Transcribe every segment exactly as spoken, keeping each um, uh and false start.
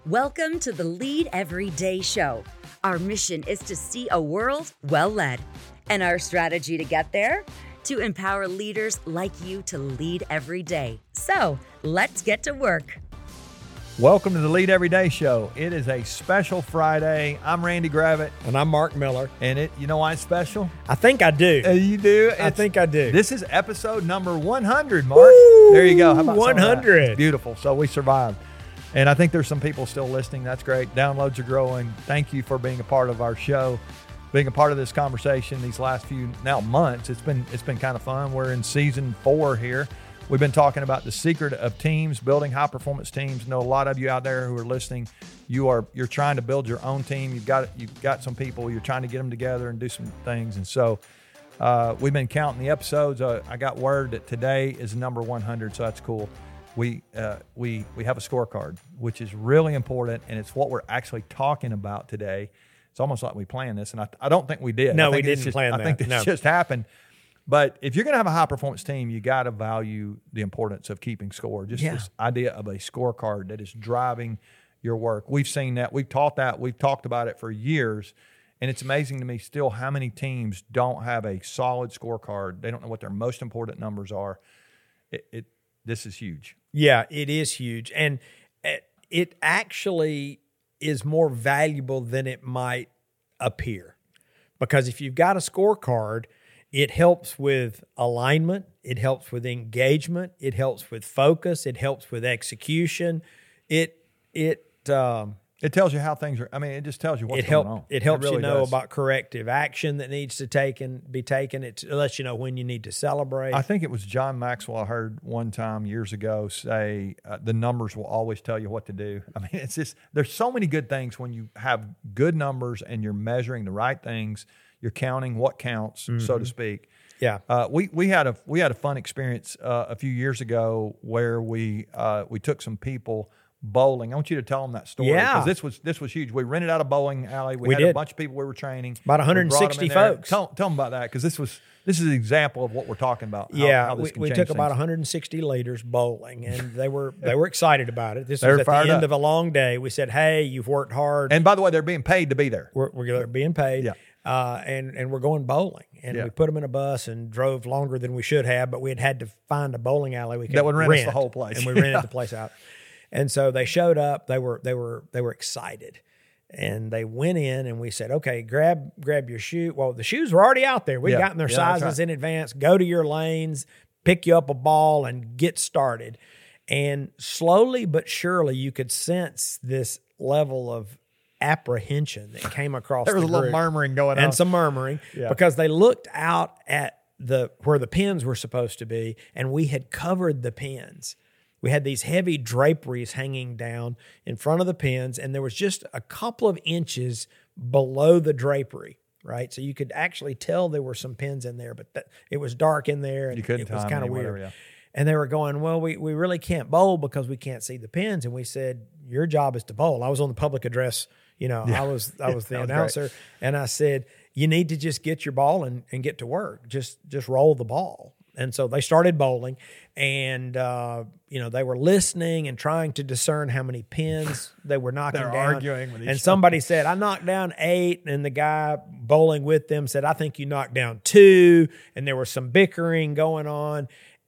Welcome to the Lead Every Day show. Our mission is to see a world well led. And our strategy to get there? To empower leaders like you to lead every day. So let's get to work. Welcome to the Lead Every Day show. It is a special Friday. I'm Randy Gravitt. And I'm Mark Miller. And it, you know why it's special? I think I do. Uh, you do? I think I do. This is episode number one hundred, Mark. Woo, there you go. How about one hundred? Beautiful. So we survived. And I think there's some people still listening. That's great. Downloads are growing. Thank you for being a part of our show, being a part of this conversation these last few now months. It's been it's been kind of fun. We're in season four here. We've been talking about the secret of teams, building high performance teams. I know a lot of you out there who are listening, you are you're trying to build your own team. You've got you've got some people, you're trying to get them together and do some things. And so uh, we've been counting the episodes. Uh, I got word that today is number one hundred, so that's cool. We uh, we we have a scorecard, which is really important, and it's what we're actually talking about today. It's almost like we planned this, and I, I don't think we did. No, I think we didn't just, plan I that. think this No. just happened. But if you're going to have a high-performance team, you got to value the importance of keeping score. Just Yeah. this idea of a scorecard that is driving your work. We've seen that. We've taught that. We've talked about it for years, and it's amazing to me still how many teams don't have a solid scorecard. They don't know what their most important numbers are. It, it this is huge. Yeah, it is huge. And it- it actually is more valuable than it might appear. Because if you've got a scorecard, it helps with alignment, it helps with engagement, it helps with focus, it helps with execution. It it um, It tells you how things are. I mean, it just tells you what's it help, going on. It helps really you know does. about corrective action that needs to take and be taken. It lets you know when you need to celebrate. I think it was John Maxwell I heard one time years ago say uh, the numbers will always tell you what to do. I mean, it's just there's so many good things when you have good numbers and you're measuring the right things. You're counting what counts, Mm-hmm. so to speak. yeah. Uh, we we had a we had a fun experience uh, a few years ago where we uh, we took some people bowling. I want you to tell them that story. Yeah. Because this was this was huge. We rented out a bowling alley. We, We had a did. bunch of people we were training. About We one hundred brought them sixty in there. folks. Tell, tell them about that because this was this is an example of what we're talking about. How, Yeah, how this we, can we change took about things. one hundred sixty leaders bowling, and they were they were excited about it. This They was were at the fired end up. of a long day. We said, "Hey, you've worked hard. And by the way, they're being paid to be there. we're, we're being paid, Yeah. uh, and and we're going bowling." And Yeah. we put them in a bus and drove longer than we should have, but we had had to find a bowling alley we could That would rent us the whole place. and we rented Yeah. the place out. And so they showed up. They were they were they were excited. And they went in and we said, okay, grab grab your shoe. Well, the shoes were already out there. We'd Yeah. gotten their Yeah, that's sizes right. in advance. Go to your lanes, pick you up a ball, and get started. And slowly but surely, you could sense this level of apprehension that came across There was the a little group. murmuring going on. And some murmuring Yeah. because they looked out at the where the pins were supposed to be, and we had covered the pins. We had these heavy draperies hanging down in front of the pins, and there was just a couple of inches below the drapery, right? So you could actually tell there were some pins in there, but that, it was dark in there, and You couldn't it was time kind of any, weird. whatever, yeah. And they were going, well, we, we really can't bowl because we can't see the pins. And we said, your job is to bowl. I was on the public address, you know, I was I was the that was announcer, and I said, you need to just get your ball and, and get to work. Just just roll the ball. And so they started bowling, and uh, you know, they were listening and trying to discern how many pins they were knocking They're down. arguing with each and somebody said, I knocked down eight, and the guy bowling with them said, I think you knocked down two, and there was some bickering going on,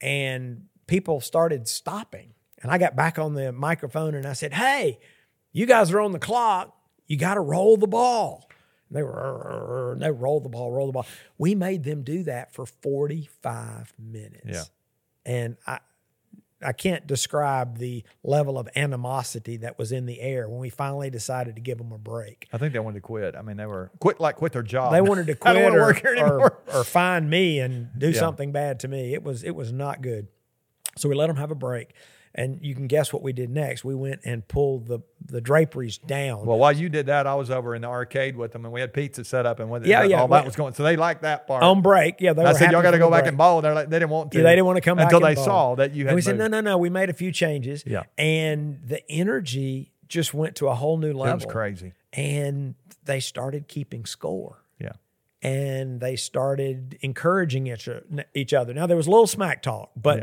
and people started stopping. And I got back on the microphone and I said, hey, you guys are on the clock. You got to roll the ball. And they were, they rolled the ball, roll the ball. We made them do that for forty-five minutes. Yeah. And I, I can't describe the level of animosity that was in the air when we finally decided to give them a break. I think they wanted to quit. I mean, they were quit like quit their job. They wanted to I don't quit wanna or, work here or, anymore. or find me and do Yeah. something bad to me. It was it was not good. So we let them have a break. And you can guess what we did next. We went and pulled the, the draperies down. Well, while you did that, I was over in the arcade with them, and we had pizza set up, and with Yeah, it, yeah, all well- that was going. So they liked that part. On break, yeah, they were I said, happy y'all got to for go the back break. and bowl. They're like, they didn't want to. Yeah, they didn't want to come back until and they bowl. saw that you had. And we said, moved. no, no, no. We made a few changes. Yeah. And the energy just went to a whole new level. It was crazy. And they started keeping score. Yeah. And they started encouraging each, each other. Now, there was a little smack talk, but Yeah.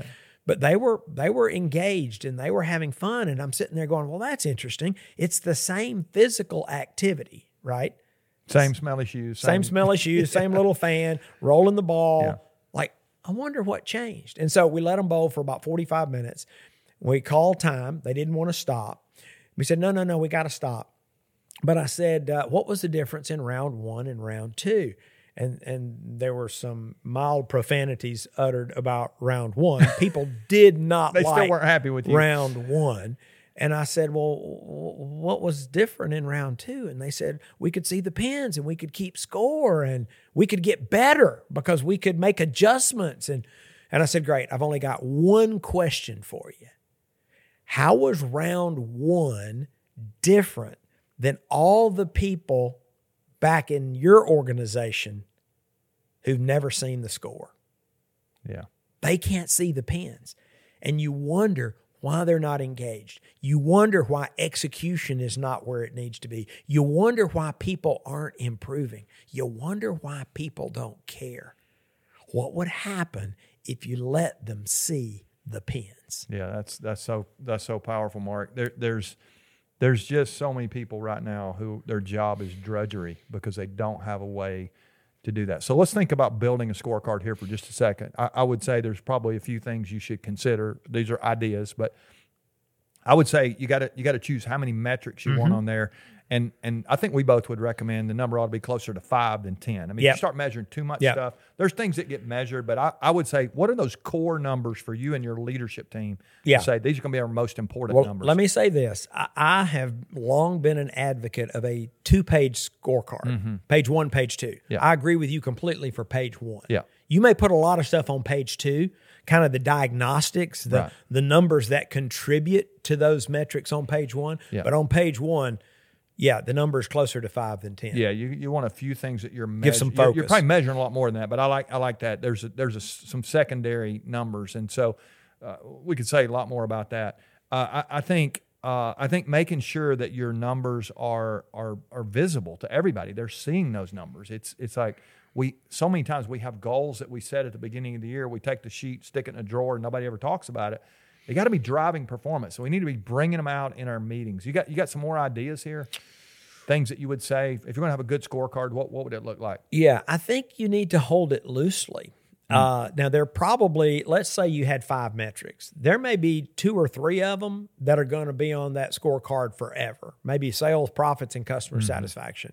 But they were they were engaged and they were having fun. And I'm sitting there going, well, that's interesting. It's the same physical activity, right? Same smelly shoes. Same, same smelly shoes, same little fan, rolling the ball. Yeah. Like, I wonder what changed. And so we let them bowl for about forty-five minutes. We called time. They didn't want to stop. We said, no, no, no, we got to stop. But I said, uh, what was the difference in round one and round two? And and there were some mild profanities uttered about round one. People did not they like still weren't happy with you. round one. And I said, well, what was different in round two? And they said, we could see the pins and we could keep score and we could get better because we could make adjustments. And, and I said, great, I've only got one question for you. How was round one different than all the people back in your organization who've never seen the score? Yeah. They can't see the pins. And you wonder why they're not engaged. You wonder why execution is not where it needs to be. You wonder why people aren't improving. You wonder why people don't care. What would happen if you let them see the pins? Yeah, that's that's so that's so powerful, Mark. There, there's there's just so many people right now who their job is drudgery because they don't have a way to do that. So let's think about building a scorecard here for just a second. I, I would say there's probably a few things you should consider. These are ideas, but I would say you got to you got to choose how many metrics you mm-hmm. want on there. And and I think we both would recommend the number ought to be closer to five than ten. I mean, yep. if you start measuring too much yep. stuff, there's things that get measured, but I, I would say, what are those core numbers for you and your leadership team yeah. to say these are going to be our most important well, numbers? Let me say this. I, I have long been an advocate of a two-page scorecard, mm-hmm. page one, page two. Yeah. I agree with you completely for page one. Yeah. You may put a lot of stuff on page two, kind of the diagnostics, the, right. the numbers that contribute to those metrics on page one, yeah. but on page one, yeah, the number is closer to five than ten. Yeah, you you want a few things that you're measuring. Give some focus. You're, you're probably measuring a lot more than that, but I like I like that. There's a, there's a, some secondary numbers, and so uh, we could say a lot more about that. Uh, I, I think uh, I think making sure that your numbers are are are visible to everybody. They're seeing those numbers. It's it's like we so many times we have goals that we set at the beginning of the year. We take the sheet, stick it in a drawer, and nobody ever talks about it. They got to be driving performance. So we need to be bringing them out in our meetings. You got you got some more ideas here? Things that you would say, if you're going to have a good scorecard, what, what would it look like? Yeah, I think you need to hold it loosely. Mm. Uh, now, there are probably, let's say you had five metrics. There may be two or three of them that are going to be on that scorecard forever. Maybe sales, profits, and customer mm-hmm. satisfaction.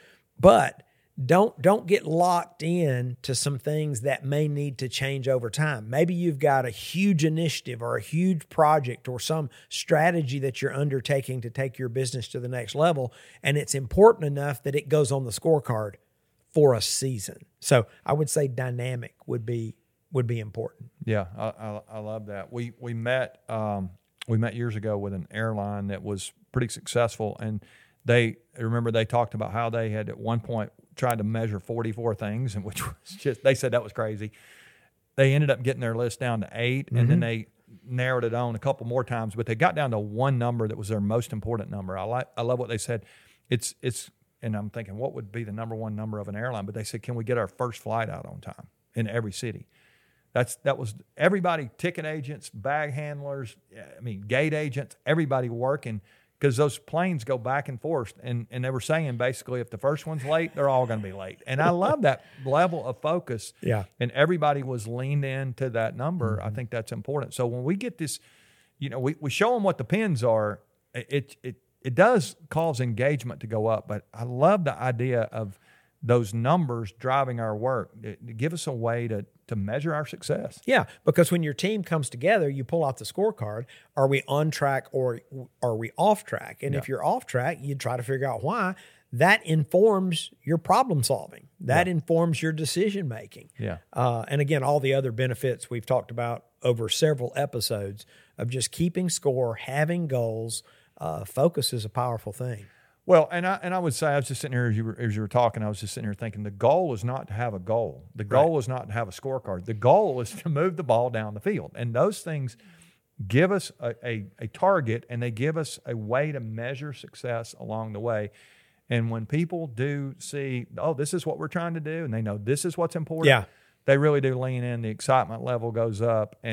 But Don't don't get locked in to some things that may need to change over time. Maybe you've got a huge initiative or a huge project or some strategy that you're undertaking to take your business to the next level, and it's important enough that it goes on the scorecard for a season. So I would say dynamic would be would be important. Yeah, I, I, I love that. We we met um, we met years ago with an airline that was pretty successful, and they remember they talked about how they had at one point tried to measure forty-four things, and which was just, they said that was crazy. They ended up getting their list down to eight, mm-hmm. and then they narrowed it on a couple more times, but they got down to one number that was their most important number. I like, I love what they said. It's, it's, and I'm thinking, what would be the number one number of an airline? But they said, can we get our first flight out on time in every city? That's, that was everybody, ticket agents, bag handlers, I mean, gate agents, everybody working, because those planes go back and forth, and, and they were saying basically if the first one's late, they're all going to be late. And I love that level of focus. Yeah. And everybody was leaned into that number. Mm-hmm. I think that's important. So when we get this, you know, we, we show them what the pins are, it, it, it does cause engagement to go up. But I love the idea of those numbers driving our work. It, give us a way to to measure our success. Yeah, because when your team comes together, you pull out the scorecard. Are we on track or are we off track? And yeah. if you're off track, you try to figure out why. That informs your problem solving. That yeah. informs your decision making. Yeah. Uh, and again, all the other benefits we've talked about over several episodes of just keeping score, having goals. Uh, focus is a powerful thing. Well, and I and I would say, I was just sitting here as you were, as you were talking, I was just sitting here thinking the goal is not to have a goal. The goal right. is not to have a scorecard. The goal is to move the ball down the field. And those things give us a, a, a target, and they give us a way to measure success along the way. And when people do see, oh, this is what we're trying to do, and they know this is what's important, yeah. they really do lean in. The excitement level goes up, and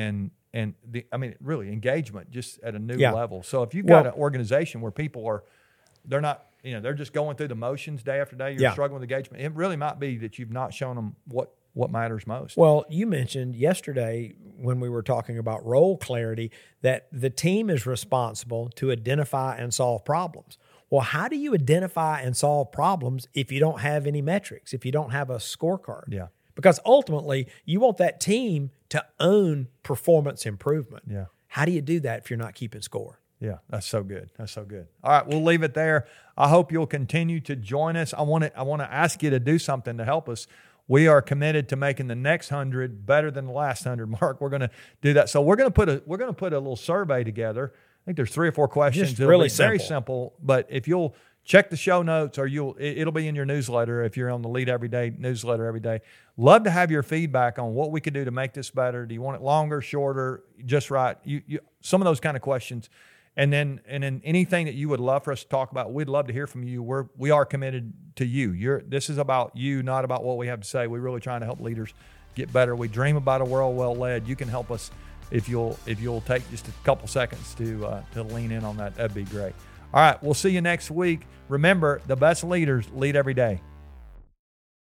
and the I mean really engagement just at a new Yeah. level. So if you've got Well- an organization where people are they're not you know they're just going through the motions day after day, you're Yeah. struggling with engagement. It really might be that you've not shown them what what matters most. Well, you mentioned yesterday when we were talking about role clarity that the team is responsible to identify and solve problems. Well, how do you identify and solve problems if you don't have any metrics, if you don't have a scorecard? Yeah. Because ultimately, you want that team to own performance improvement. Yeah. How do you do that if you're not keeping score? Yeah, that's so good. That's so good. All right, we'll leave it there. I hope you'll continue to join us. I want to I want to ask you to do something to help us. We are committed to making the next hundred better than the last hundred. Mark, we're going to do that. So we're going to put a we're going to put a little survey together. I think there's three or four questions. Just It'll really be very simple. simple. But if you'll check the show notes, or you'll it, it'll be in your newsletter if you're on the Lead Everyday newsletter every day. Love to have your feedback on what we could do to make this better. Do you want it longer, shorter, just right? You, you some of those kind of questions. And then, and then anything that you would love for us to talk about, we'd love to hear from you. We're we are committed to you. You're this is about you, not about what we have to say. We're really trying to help leaders get better. We dream about a world well led. You can help us if you'll if you'll take just a couple seconds to uh, to lean in on that. That'd be great. All right, we'll see you next week. Remember, the best leaders lead every day.